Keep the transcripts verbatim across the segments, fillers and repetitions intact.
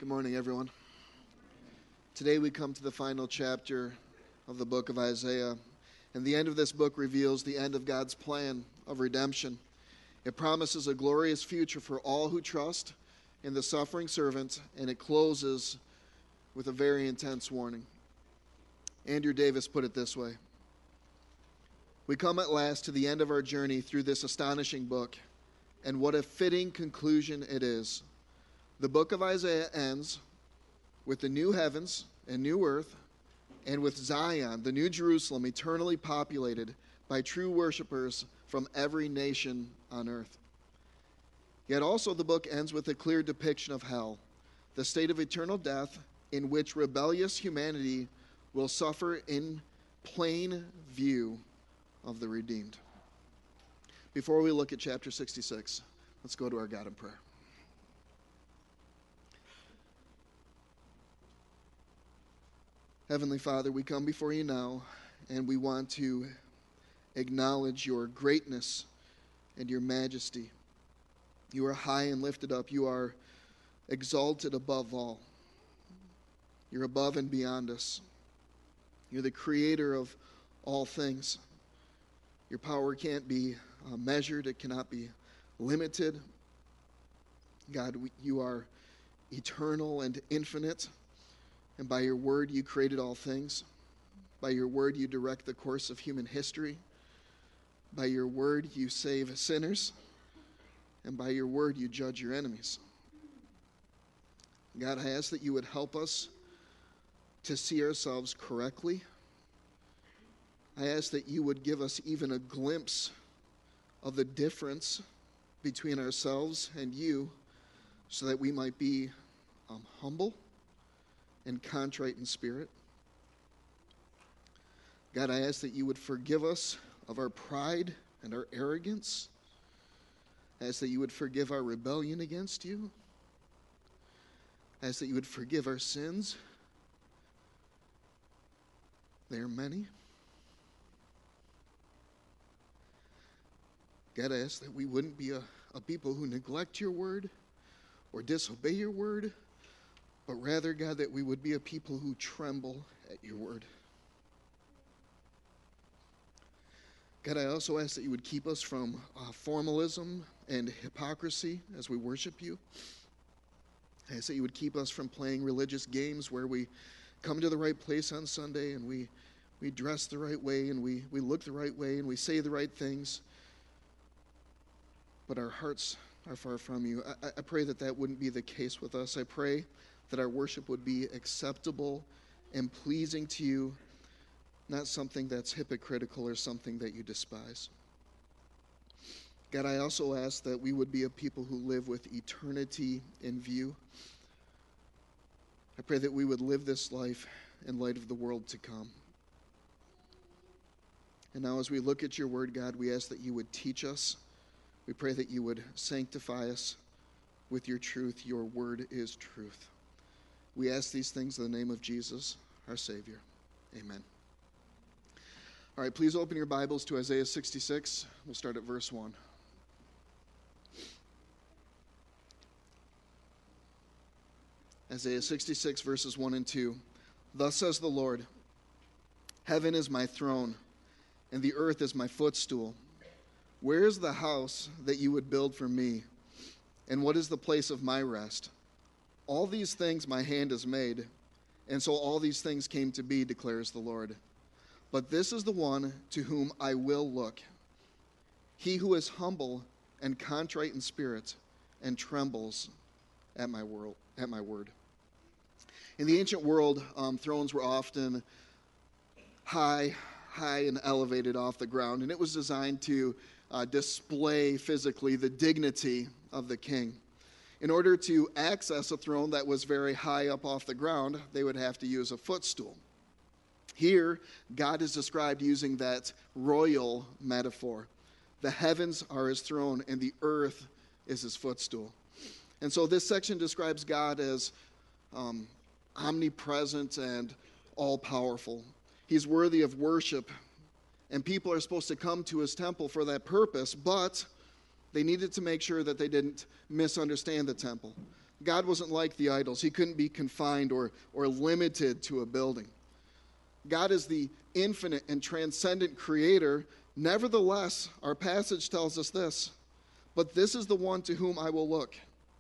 Good morning, everyone. Today we come to the final chapter of the book of Isaiah, and the end of this book reveals the end of God's plan of redemption. It promises a glorious future for all who trust in the suffering servant, and it closes with a very intense warning. Andrew Davis put it this way: "We come at last to the end of our journey through this astonishing book, and what a fitting conclusion it is. The book of Isaiah ends with the new heavens and new earth, and with Zion, the new Jerusalem, eternally populated by true worshipers from every nation on earth. Yet also the book ends with a clear depiction of hell, the state of eternal death in which rebellious humanity will suffer in plain view of the redeemed." Before we look at chapter sixty-six, let's go to our God in prayer. Heavenly Father, we come before you now, and we want to acknowledge your greatness and your majesty. You are high and lifted up. You are exalted above all. You're above and beyond us. You're the creator of all things. Your power can't be uh, measured. It cannot be limited. God, we, you are eternal and infinite. And by your word, you created all things. By your word, you direct the course of human history. By your word, you save sinners. And by your word, you judge your enemies. God, I ask that you would help us to see ourselves correctly. I ask that you would give us even a glimpse of the difference between ourselves and you, so that we might be um, humble and contrite in spirit. God, I ask that you would forgive us of our pride and our arrogance. I ask that you would forgive our rebellion against you. I ask that you would forgive our sins. They are many. God, I ask that we wouldn't be a, a people who neglect your word or disobey your word, but rather, God, that we would be a people who tremble at your word. God, I also ask that you would keep us from uh, formalism and hypocrisy as we worship you. I ask that you would keep us from playing religious games where we come to the right place on Sunday and we, we dress the right way and we, we look the right way and we say the right things, but our hearts are far from you. I, I pray that that wouldn't be the case with us. I pray that our worship would be acceptable and pleasing to you, not something that's hypocritical or something that you despise. God, I also ask that we would be a people who live with eternity in view. I pray that we would live this life in light of the world to come. And now as we look at your word, God, we ask that you would teach us. We pray that you would sanctify us with your truth. Your word is truth. We ask these things in the name of Jesus, our Savior. Amen. All right, please open your Bibles to Isaiah sixty-six. We'll start at verse one. Isaiah sixty-six, verses one and two. "Thus says the Lord, heaven is my throne, and the earth is my footstool. Where is the house that you would build for me? And what is the place of my rest? All these things my hand has made, and so all these things came to be, declares the Lord. But this is the one to whom I will look, he who is humble and contrite in spirit and trembles at my word." At my word. In the ancient world, um, thrones were often high, high and elevated off the ground, and it was designed to uh, display physically the dignity of the king. In order to access a throne that was very high up off the ground, they would have to use a footstool. Here, God is described using that royal metaphor. The heavens are his throne, and the earth is his footstool. And so this section describes God as um, omnipresent and all-powerful. He's worthy of worship, and people are supposed to come to his temple for that purpose, but they needed to make sure that they didn't misunderstand the temple. God wasn't like the idols. He couldn't be confined or, or limited to a building. God is the infinite and transcendent creator. Nevertheless, our passage tells us this, but this is the one to whom I will look.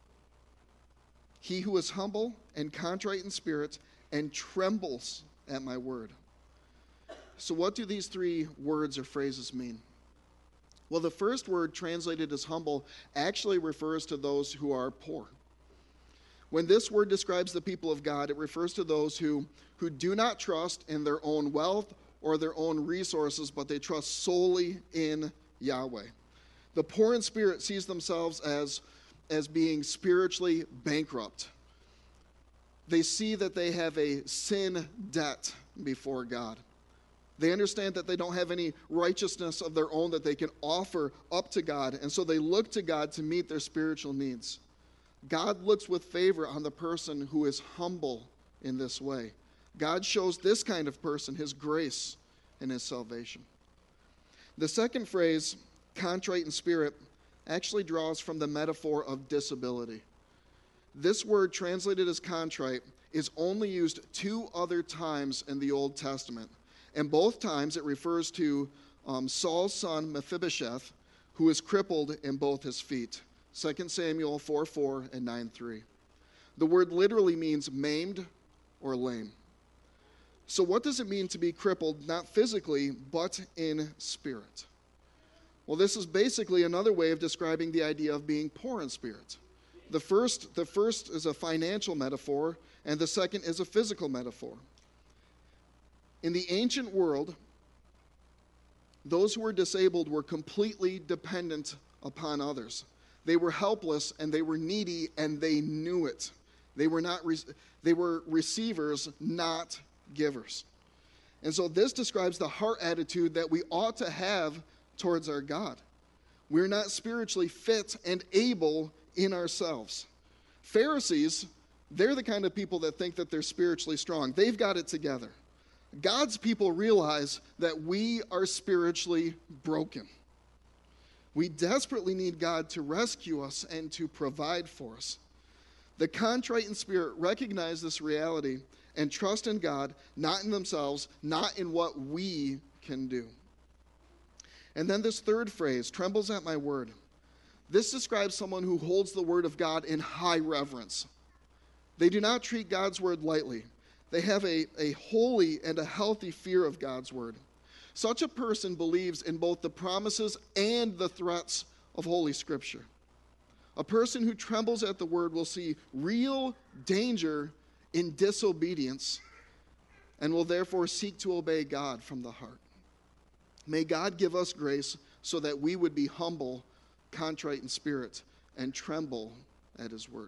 He who is humble and contrite in spirit and trembles at my word. So what do these three words or phrases mean? Well, the first word, translated as humble, actually refers to those who are poor. When this word describes the people of God, it refers to those who, who do not trust in their own wealth or their own resources, but they trust solely in Yahweh. The poor in spirit sees themselves as, as being spiritually bankrupt. They see that they have a sin debt before God. They understand that they don't have any righteousness of their own that they can offer up to God, and so they look to God to meet their spiritual needs. God looks with favor on the person who is humble in this way. God shows this kind of person his grace and his salvation. The second phrase, contrite in spirit, actually draws from the metaphor of disability. This word, translated as contrite, is only used two other times in the Old Testament. And both times it refers to um, Saul's son Mephibosheth, who is crippled in both his feet. Second Samuel four four and nine three. The word literally means maimed or lame. So what does it mean to be crippled, not physically, but in spirit? Well, this is basically another way of describing the idea of being poor in spirit. The first, the first is a financial metaphor, and the second is a physical metaphor. In the ancient world, those who were disabled were completely dependent upon others. They were helpless and they were needy and they knew it. They were not re- they were receivers, not givers. And so this describes the heart attitude that we ought to have towards our God. We're not spiritually fit and able in ourselves. Pharisees, they're the kind of people that think that they're spiritually strong. They've got it together. God's people realize that we are spiritually broken. We desperately need God to rescue us and to provide for us. The contrite in spirit recognize this reality and trust in God, not in themselves, not in what we can do. And then this third phrase, trembles at my word. This describes someone who holds the word of God in high reverence. They do not treat God's word lightly. They have a, a holy and a healthy fear of God's word. Such a person believes in both the promises and the threats of Holy Scripture. A person who trembles at the word will see real danger in disobedience and will therefore seek to obey God from the heart. May God give us grace so that we would be humble, contrite in spirit, and tremble at his word.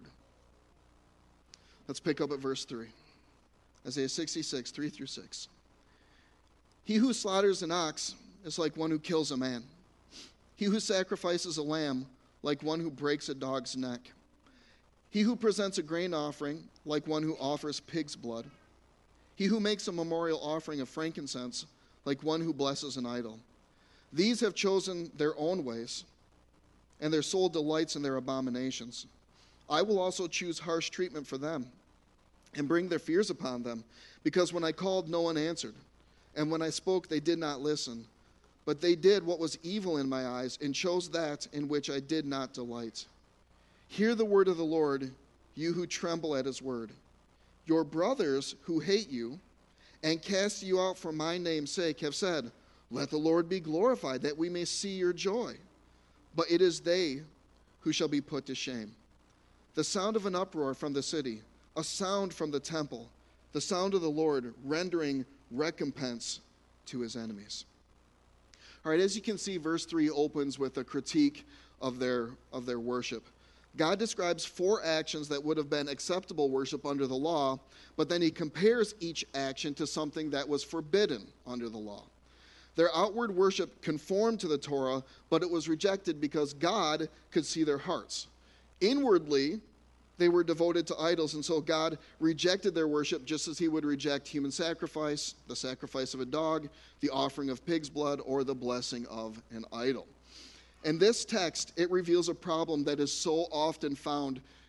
Let's pick up at verse three. Isaiah sixty-six, three through six. He who slaughters an ox is like one who kills a man. He who sacrifices a lamb, like one who breaks a dog's neck. He who presents a grain offering, like one who offers pig's blood. He who makes a memorial offering of frankincense, like one who blesses an idol. These have chosen their own ways, and their soul delights in their abominations. I will also choose harsh treatment for them, and bring their fears upon them, because when I called, no one answered, and when I spoke, they did not listen. But they did what was evil in my eyes, and chose that in which I did not delight. Hear the word of the Lord, you who tremble at his word. Your brothers who hate you and cast you out for my name's sake have said, let the Lord be glorified, that we may see your joy. But it is they who shall be put to shame. The sound of an uproar from the city, a sound from the temple, the sound of the Lord rendering recompense to his enemies. All right, as you can see, verse three opens with a critique of their, of their worship. God describes four actions that would have been acceptable worship under the law, but then he compares each action to something that was forbidden under the law. Their outward worship conformed to the Torah, but it was rejected because God could see their hearts. Inwardly, they were devoted to idols, and so God rejected their worship just as he would reject human sacrifice, the sacrifice of a dog, the offering of pig's blood, or the blessing of an idol. In this text, it reveals a problem that is so often found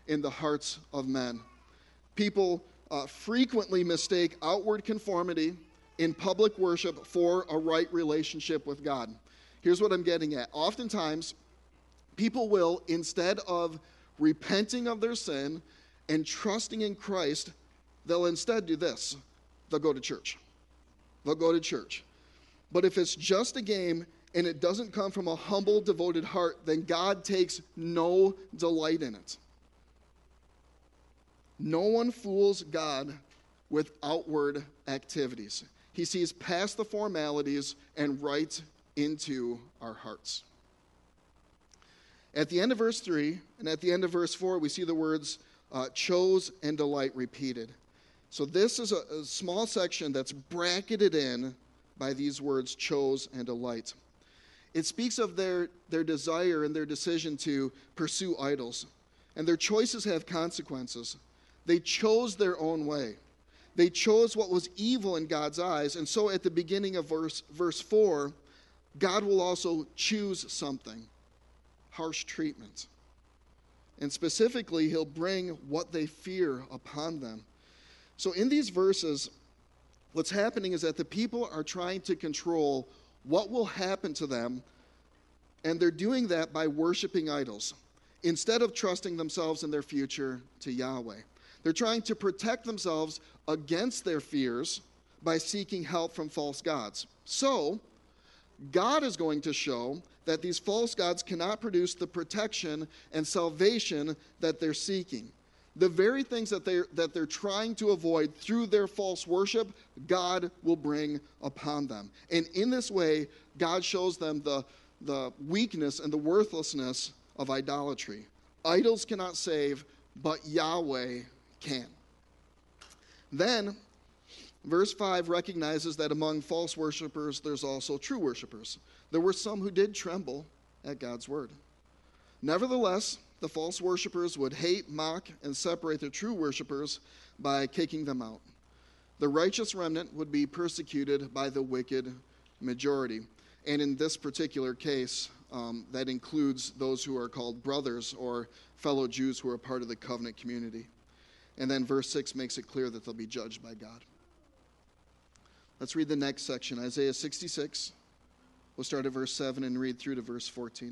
in the hearts of men. People uh, frequently mistake outward conformity in public worship for a right relationship with God. Here's what I'm getting at. Oftentimes, people will, instead of repenting of their sin and trusting in Christ, they'll instead do this. They'll go to church. They'll go to church. But if it's just a game and it doesn't come from a humble, devoted heart, then God takes no delight in it. No one fools God with outward activities. He sees past the formalities and right into our hearts. At the end of verse three and at the end of verse four, we see the words uh, chose and delight repeated. So this is a, a small section that's bracketed in by these words, chose and delight. It speaks of their, their desire and their decision to pursue idols. And their choices have consequences. They chose their own way. They chose what was evil in God's eyes. And so at the beginning of verse, verse four, God will also choose something, harsh treatment. And specifically, he'll bring what they fear upon them. So in these verses, what's happening is that the people are trying to control what will happen to them, and they're doing that by worshiping idols instead of trusting themselves and their future to Yahweh. They're trying to protect themselves against their fears by seeking help from false gods. So, God is going to show that these false gods cannot produce the protection and salvation that they're seeking. The very things that they're, that they're trying to avoid through their false worship, God will bring upon them. And in this way, God shows them the, the weakness and the worthlessness of idolatry. Idols cannot save, but Yahweh can. Then, verse five recognizes that among false worshipers, there's also true worshipers. There were some who did tremble at God's word. Nevertheless, the false worshipers would hate, mock, and separate the true worshipers by kicking them out. The righteous remnant would be persecuted by the wicked majority. And in this particular case, um, that includes those who are called brothers or fellow Jews who are part of the covenant community. And then verse six makes it clear that they'll be judged by God. Let's read the next section, Isaiah sixty-six. We'll start at verse seven and read through to verse fourteen.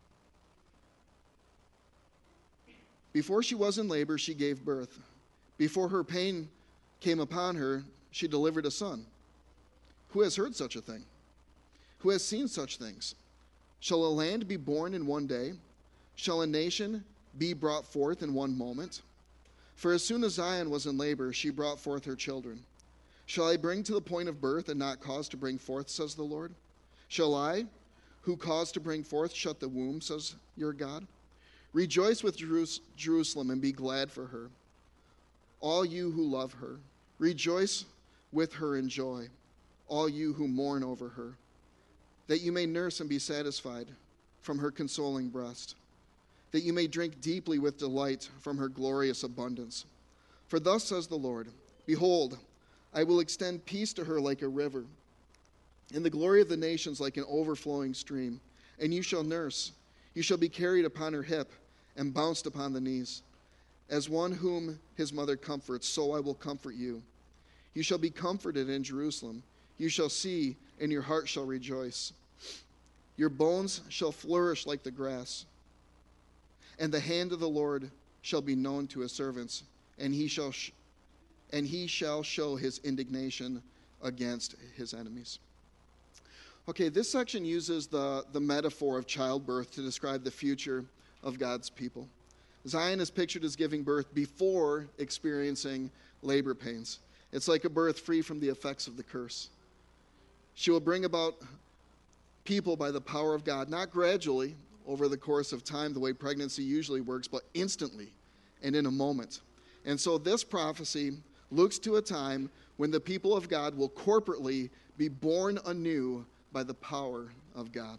Before she was in labor, she gave birth. Before her pain came upon her, she delivered a son. Who has heard such a thing? Who has seen such things? Shall a land be born in one day? Shall a nation be brought forth in one moment? For as soon as Zion was in labor, she brought forth her children. Shall I bring to the point of birth and not cause to bring forth, says the Lord? Shall I, who cause to bring forth, shut the womb, says your God? Rejoice with Jerusalem and be glad for her, all you who love her. Rejoice with her in joy, all you who mourn over her, that you may nurse and be satisfied from her consoling breast, that you may drink deeply with delight from her glorious abundance. For thus says the Lord, behold, I will extend peace to her like a river, and the glory of the nations like an overflowing stream. And you shall nurse, you shall be carried upon her hip, and bounced upon the knees. As one whom his mother comforts, so I will comfort you. You shall be comforted in Jerusalem. You shall see, and your heart shall rejoice. Your bones shall flourish like the grass. And the hand of the Lord shall be known to his servants, and he shall sh- and he shall show his indignation against his enemies. Okay, this section uses the, the metaphor of childbirth to describe the future of God's people. Zion is pictured as giving birth before experiencing labor pains. It's like a birth free from the effects of the curse. She will bring about people by the power of God, not gradually over the course of time, the way pregnancy usually works, but instantly and in a moment. And so this prophecy looks to a time when the people of God will corporately be born anew by the power of God.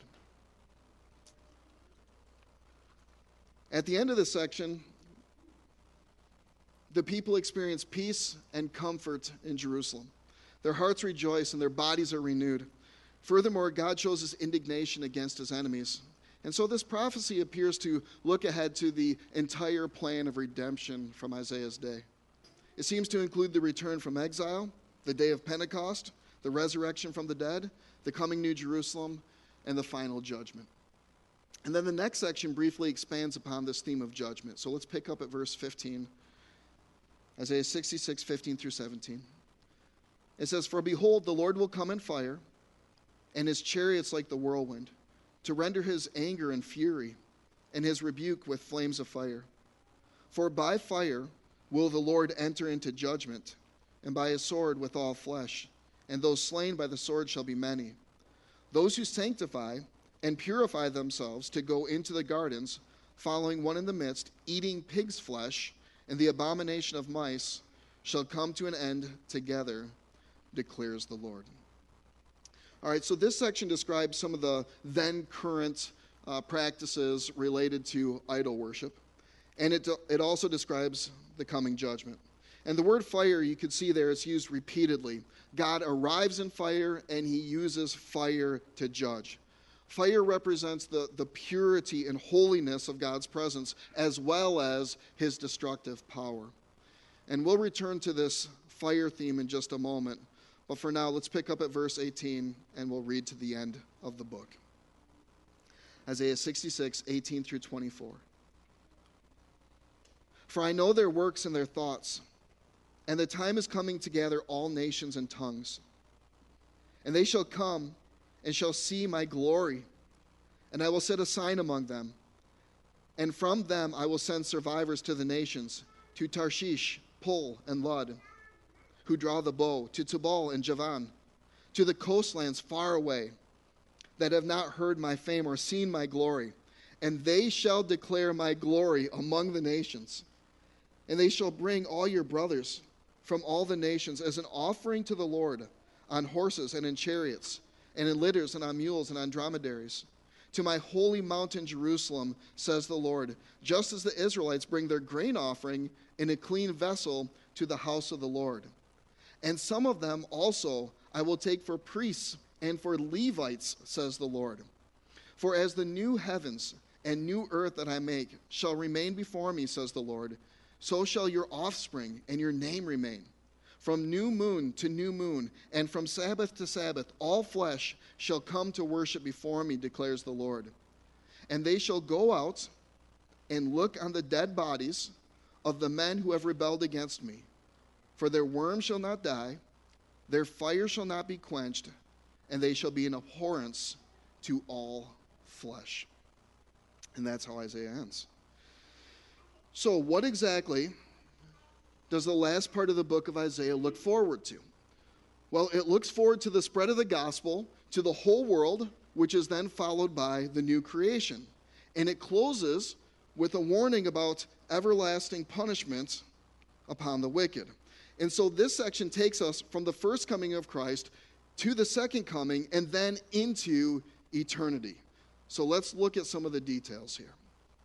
At the end of this section, the people experience peace and comfort in Jerusalem. Their hearts rejoice and their bodies are renewed. Furthermore, God shows his indignation against his enemies. And so this prophecy appears to look ahead to the entire plan of redemption from Isaiah's day. It seems to include the return from exile, the day of Pentecost, the resurrection from the dead, the coming New Jerusalem, and the final judgment. And then the next section briefly expands upon this theme of judgment. So let's pick up at verse fifteen, Isaiah sixty-six, fifteen through seventeen. It says, "For behold, the Lord will come in fire, and his chariots like the whirlwind, to render his anger and fury, and his rebuke with flames of fire. For by fire will the Lord enter into judgment, and by his sword with all flesh, and those slain by the sword shall be many. Those who sanctify and purify themselves to go into the gardens, following one in the midst, eating pig's flesh, and the abomination of mice, shall come to an end together, declares the Lord." All right, so this section describes some of the then current uh, practices related to idol worship, and it, it also describes the coming judgment. And the word fire, you can see there, it's used repeatedly. God arrives in fire, and he uses fire to judge. Fire represents the, the purity and holiness of God's presence, as well as his destructive power. And we'll return to this fire theme in just a moment. But for now, let's pick up at verse eighteen, and we'll read to the end of the book. Isaiah sixty-six, eighteen through twenty-four. "For I know their works and their thoughts, and the time is coming to gather all nations and tongues. And they shall come and shall see my glory, and I will set a sign among them. And from them I will send survivors to the nations, to Tarshish, Pul, and Lud, who draw the bow, to Tubal and Javan, to the coastlands far away, that have not heard my fame or seen my glory. And they shall declare my glory among the nations. And they shall bring all your brothers from all the nations as an offering to the Lord, on horses and in chariots, and in litters and on mules and on dromedaries. To my holy mountain Jerusalem, says the Lord, just as the Israelites bring their grain offering in a clean vessel to the house of the Lord. And some of them also I will take for priests and for Levites, says the Lord. For as the new heavens and new earth that I make shall remain before me, says the Lord, so shall your offspring and your name remain. From new moon to new moon, and from Sabbath to Sabbath, all flesh shall come to worship before me, declares the Lord. And they shall go out and look on the dead bodies of the men who have rebelled against me. For their worm shall not die, their fire shall not be quenched, and they shall be an abhorrence to all flesh." And that's how Isaiah ends. So what exactly does the last part of the book of Isaiah look forward to? Well, it looks forward to the spread of the gospel to the whole world, which is then followed by the new creation. And it closes with a warning about everlasting punishment upon the wicked. And so this section takes us from the first coming of Christ to the second coming and then into eternity. So let's look at some of the details here.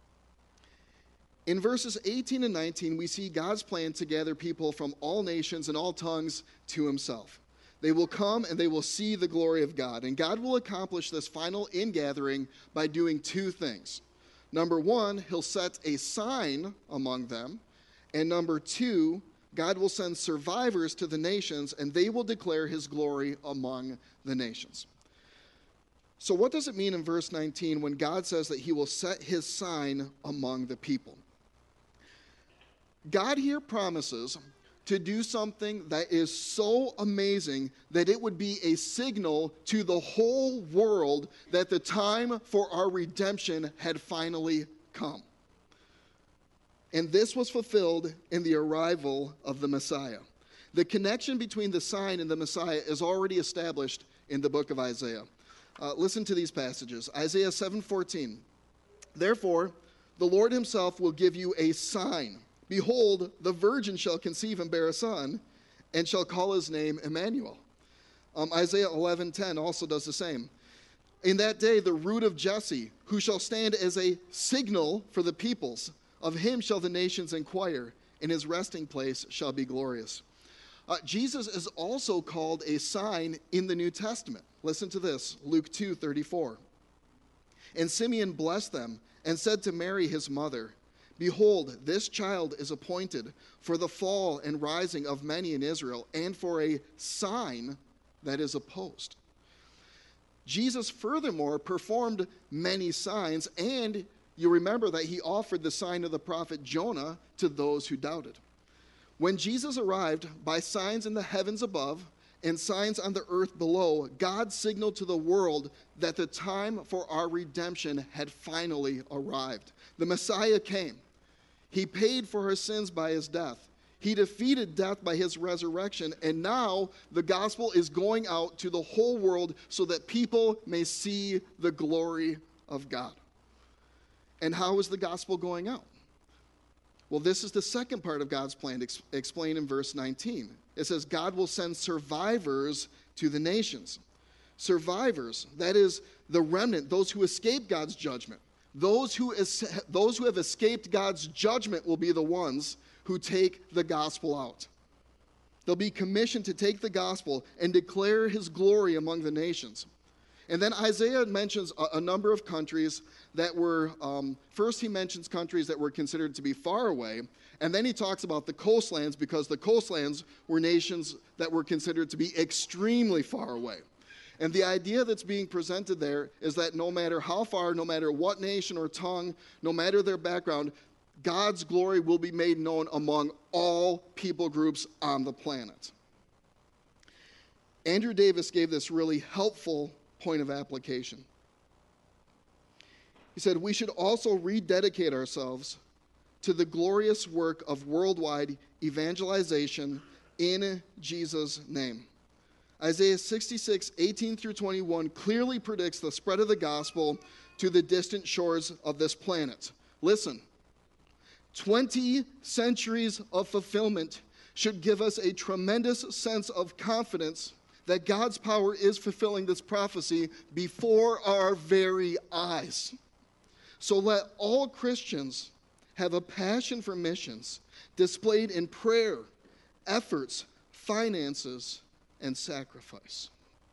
In verses eighteen and nineteen, we see God's plan to gather people from all nations and all tongues to himself. They will come and they will see the glory of God. And God will accomplish this final ingathering by doing two things. Number one, he'll set a sign among them. And number two, God will send survivors to the nations, and they will declare his glory among the nations. So what does it mean in verse nineteen when God says that he will set his sign among the people? God here promises to do something that is so amazing that it would be a signal to the whole world that the time for our redemption had finally come. And this was fulfilled in the arrival of the Messiah. The connection between the sign and the Messiah is already established in the book of Isaiah. Uh, listen to these passages. Isaiah seven fourteen. "Therefore, the Lord himself will give you a sign. Behold, the virgin shall conceive and bear a son, and shall call his name Emmanuel." Um, Isaiah eleven ten also does the same. "In that day, the root of Jesse, who shall stand as a signal for the peoples, of him shall the nations inquire, and his resting place shall be glorious." Uh, Jesus is also called a sign in the New Testament. Listen to this, Luke two thirty-four. And Simeon blessed them and said to Mary his mother, "Behold, this child is appointed for the fall and rising of many in Israel, and for a sign that is opposed." Jesus furthermore performed many signs, and you remember that he offered the sign of the prophet Jonah to those who doubted. When Jesus arrived, by signs in the heavens above and signs on the earth below, God signaled to the world that the time for our redemption had finally arrived. The Messiah came. He paid for our sins by his death. He defeated death by his resurrection, and now the gospel is going out to the whole world so that people may see the glory of God. And how is the gospel going out? Well, this is the second part of God's plan, ex- explained in verse nineteen. It says, God will send survivors to the nations. Survivors, that is the remnant, those who escape God's judgment. Those who, es- those who have escaped God's judgment will be the ones who take the gospel out. They'll be commissioned to take the gospel and declare his glory among the nations. And then Isaiah mentions a, a number of countries that were, um, first he mentions countries that were considered to be far away, and then he talks about the coastlands because the coastlands were nations that were considered to be extremely far away. And the idea that's being presented there is that no matter how far, no matter what nation or tongue, no matter their background, God's glory will be made known among all people groups on the planet. Andrew Davis gave this really helpful point of application. He said, we should also rededicate ourselves to the glorious work of worldwide evangelization in Jesus' name. Isaiah sixty-six, eighteen through twenty-one clearly predicts the spread of the gospel to the distant shores of this planet. Listen, twenty centuries of fulfillment should give us a tremendous sense of confidence that God's power is fulfilling this prophecy before our very eyes. So let all Christians have a passion for missions displayed in prayer, efforts, finances, and sacrifice.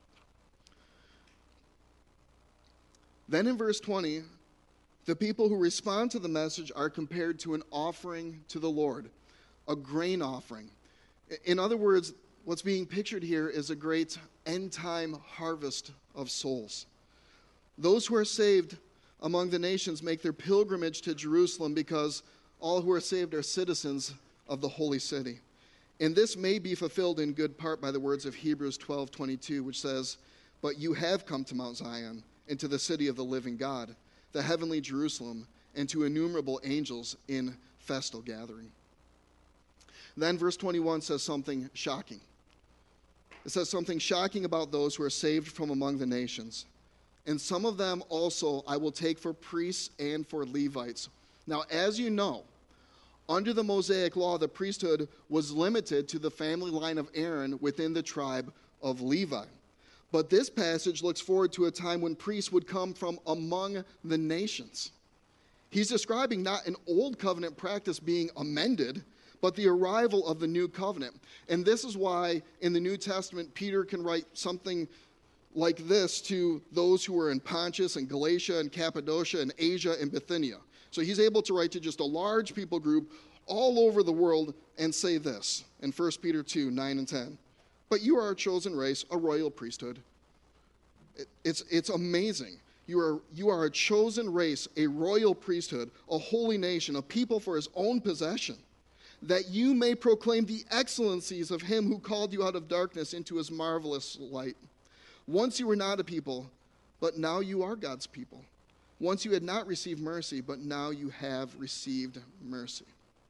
Then in verse twenty, the people who respond to the message are compared to an offering to the Lord, a grain offering. In other words, what's being pictured here is a great end-time harvest of souls. Those who are saved among the nations make their pilgrimage to Jerusalem because all who are saved are citizens of the holy city. And this may be fulfilled in good part by the words of Hebrews twelve twenty-two, which says, "But you have come to Mount Zion, and to the city of the living God, the heavenly Jerusalem, and to innumerable angels in festal gathering." Then verse twenty-one says something shocking. It says something shocking about those who are saved from among the nations. "And some of them also I will take for priests and for Levites." Now, as you know, under the Mosaic law, the priesthood was limited to the family line of Aaron within the tribe of Levi. But this passage looks forward to a time when priests would come from among the nations. He's describing not an old covenant practice being amended, but the arrival of the new covenant. And this is why in the New Testament, Peter can write something like this to those who were in Pontus and Galatia and Cappadocia and Asia and Bithynia. So he's able to write to just a large people group all over the world and say this in First Peter two, nine and ten. "But you are a chosen race, a royal priesthood." It, it's, it's amazing. You are, you are a chosen race, a royal priesthood, a holy nation, a people for his own possession, that you may proclaim the excellencies of him who called you out of darkness into his marvelous light. Once you were not a people, but now you are God's people. Once you had not received mercy, but now you have received mercy.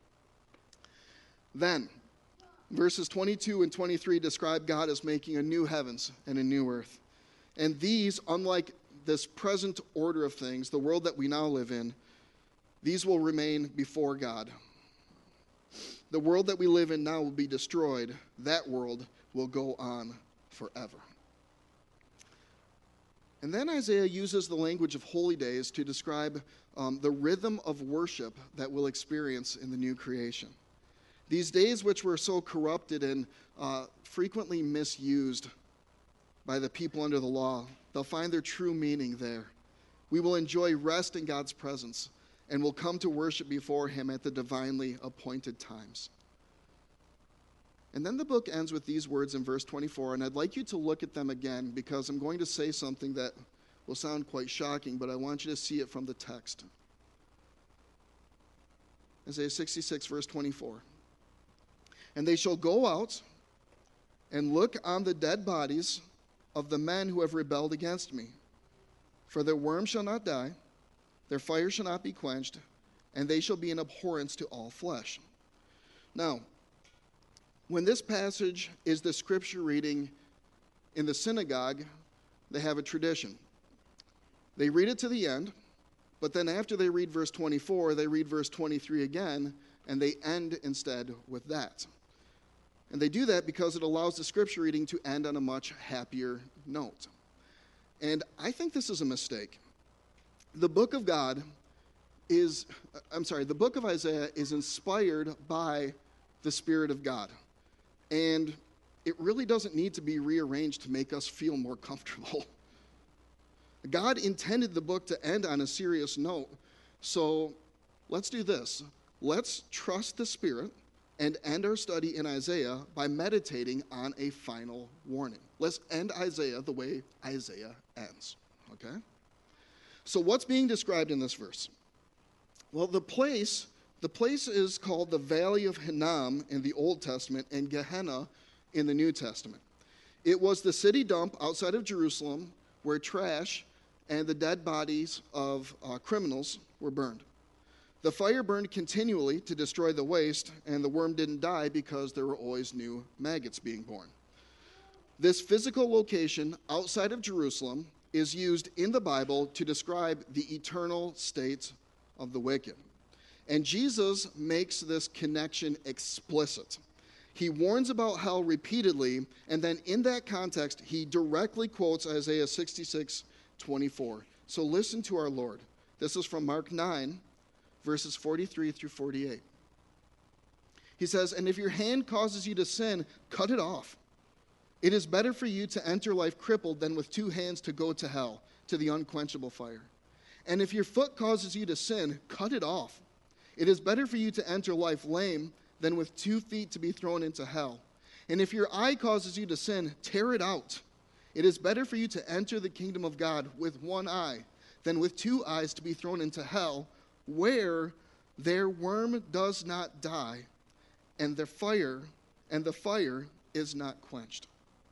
Then, verses twenty-two and twenty-three describe God as making a new heavens and a new earth. And these, unlike this present order of things, the world that we now live in, these will remain before God. The world that we live in now will be destroyed. That world will go on forever. And then Isaiah uses the language of holy days to describe um, the rhythm of worship that we'll experience in the new creation. These days which were so corrupted and uh, frequently misused by the people under the law, they'll find their true meaning there. we will enjoy rest in God's presence and will come to worship before him at the divinely appointed times. And then the book ends with these words in verse twenty-four, and I'd like you to look at them again because I'm going to say something that will sound quite shocking, but I want you to see it from the text. Isaiah sixty-six, verse twenty-four. And they shall go out and look on the dead bodies of the men who have rebelled against me. For their worm shall not die, their fire shall not be quenched, and they shall be an abhorrence to all flesh. Now, when this passage is the scripture reading in the synagogue, they have a tradition. They read it to the end, but then after they read verse twenty-four, they read verse twenty-three again, and they end instead with that. And they do that because it allows the scripture reading to end on a much happier note. And I think this is a mistake. The book of God is, I'm sorry, the book of Isaiah is inspired by the Spirit of God. And it really doesn't need to be rearranged to make us feel more comfortable. God intended the book to end on a serious note. So let's do this. Let's trust the Spirit and end our study in Isaiah by meditating on a final warning. Let's end Isaiah the way Isaiah ends. Okay? So what's being described in this verse? Well, the place, the place is called the Valley of Hinnom in the Old Testament and Gehenna in the New Testament. It was the city dump outside of Jerusalem where trash and the dead bodies of uh, criminals were burned. The fire burned continually to destroy the waste, and the worm didn't die because there were always new maggots being born. This physical location outside of Jerusalem is used in the Bible to describe the eternal state of the wicked. And Jesus makes this connection explicit. He warns about hell repeatedly, and then in that context, he directly quotes Isaiah sixty-six twenty-four. So listen to our Lord. This is from Mark nine, verses forty-three through forty-eight. He says, and if your hand causes you to sin, cut it off. It is better for you to enter life crippled than with two hands to go to hell, to the unquenchable fire. And if your foot causes you to sin, cut it off. It is better for you to enter life lame than with two feet to be thrown into hell. And if your eye causes you to sin, tear it out. It is better for you to enter the kingdom of God with one eye than with two eyes to be thrown into hell, where their worm does not die, and the fire and the fire is not quenched.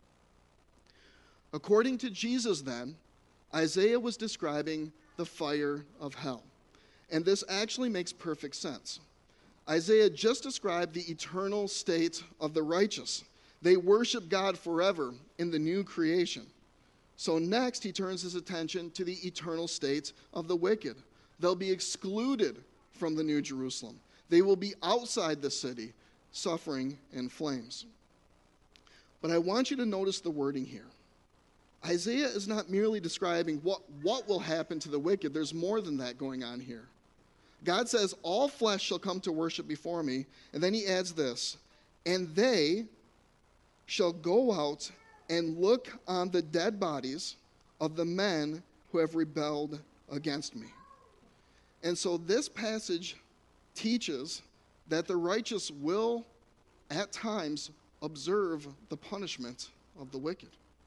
According to Jesus, then, Isaiah was describing the fire of hell. And this actually makes perfect sense. Isaiah just described the eternal state of the righteous. They worship God forever in the new creation. So next, he turns his attention to the eternal state of the wicked. They'll be excluded from the New Jerusalem. They will be outside the city, suffering in flames. But I want you to notice the wording here. Isaiah is not merely describing what, what will happen to the wicked. There's more than that going on here. God says, all flesh shall come to worship before me. And then he adds this, and they shall go out and look on the dead bodies of the men who have rebelled against me. And so this passage teaches that the righteous will, at times, observe the punishment of the wicked.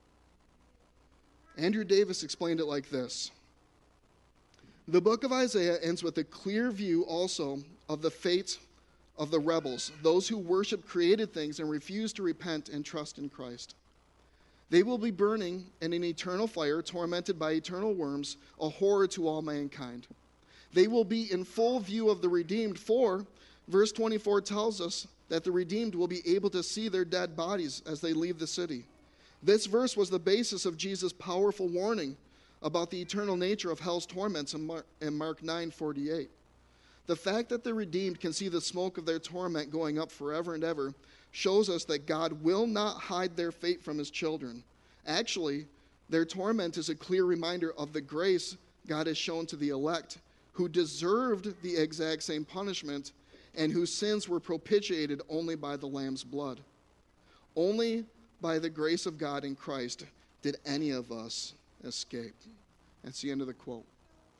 Andrew Davis explained it like this. The book of Isaiah ends with a clear view also of the fate of the rebels, those who worship created things and refuse to repent and trust in Christ. They will be burning in an eternal fire, tormented by eternal worms, a horror to all mankind. They will be in full view of the redeemed, for verse twenty-four tells us that the redeemed will be able to see their dead bodies as they leave the city. This verse was the basis of Jesus' powerful warning about the eternal nature of hell's torments in Mark, in Mark nine forty-eight. The fact that the redeemed can see the smoke of their torment going up forever and ever shows us that God will not hide their fate from his children. Actually, their torment is a clear reminder of the grace God has shown to the elect, who deserved the exact same punishment and whose sins were propitiated only by the Lamb's blood. Only by the grace of God in Christ did any of us escape. That's the end of the quote.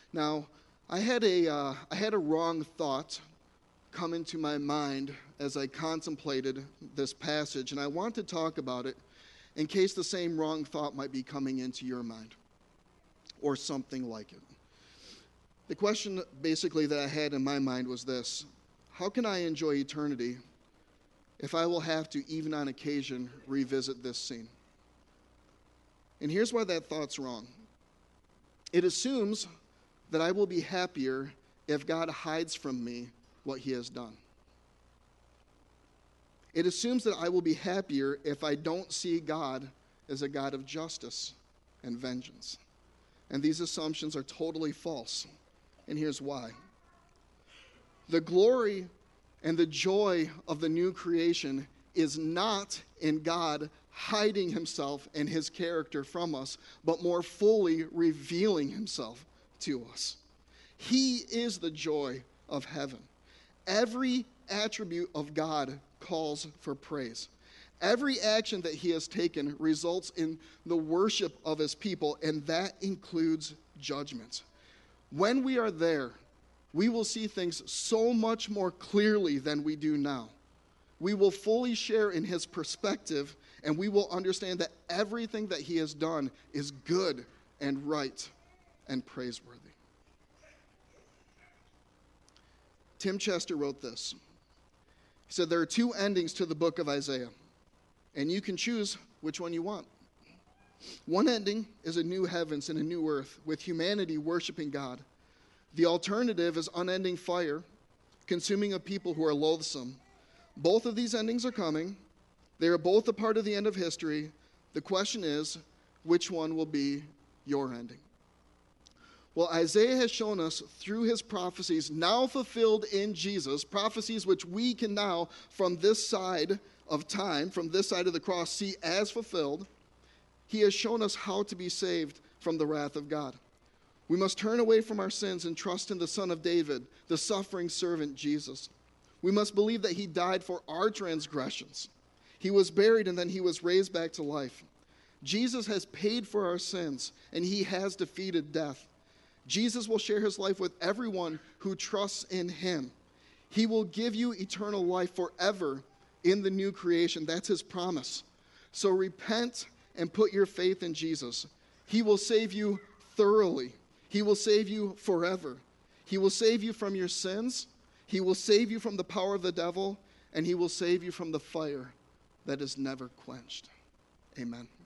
Now, I had a, uh, I had a wrong thought come into my mind as I contemplated this passage, and I want to talk about it in case the same wrong thought might be coming into your mind, or something like it. The question basically that I had in my mind was this: how can I enjoy eternity if I will have to, even on occasion, revisit this scene? And here's why that thought's wrong. It assumes that I will be happier if God hides from me what he has done. It assumes that I will be happier if I don't see God as a God of justice and vengeance. And these assumptions are totally false. And here's why. The glory and the joy of the new creation is not in God hiding himself and his character from us, but more fully revealing himself to us. He is the joy of heaven. Every attribute of God calls for praise. Every action that he has taken results in the worship of his people, and that includes judgment. When we are there, we will see things so much more clearly than we do now. We will fully share in his perspective, and we will understand that everything that he has done is good and right and praiseworthy. Tim Chester wrote this. He said, there are two endings to the book of Isaiah, and you can choose which one you want. One ending is a new heavens and a new earth with humanity worshiping God. The alternative is unending fire, consuming a people who are loathsome. Both of these endings are coming. They are both a part of the end of history. The question is, which one will be your ending? Well, Isaiah has shown us through his prophecies, now fulfilled in Jesus, prophecies which we can now, from this side of time, from this side of the cross, see as fulfilled. He has shown us how to be saved from the wrath of God. We must turn away from our sins and trust in the Son of David, the suffering servant Jesus. We must believe that he died for our transgressions. He was buried and then he was raised back to life. Jesus has paid for our sins and he has defeated death. Jesus will share his life with everyone who trusts in him. He will give you eternal life forever in the new creation. That's his promise. So repent and put your faith in Jesus. He will save you thoroughly. He will save you forever. He will save you from your sins. He will save you from the power of the devil, and he will save you from the fire that is never quenched. Amen.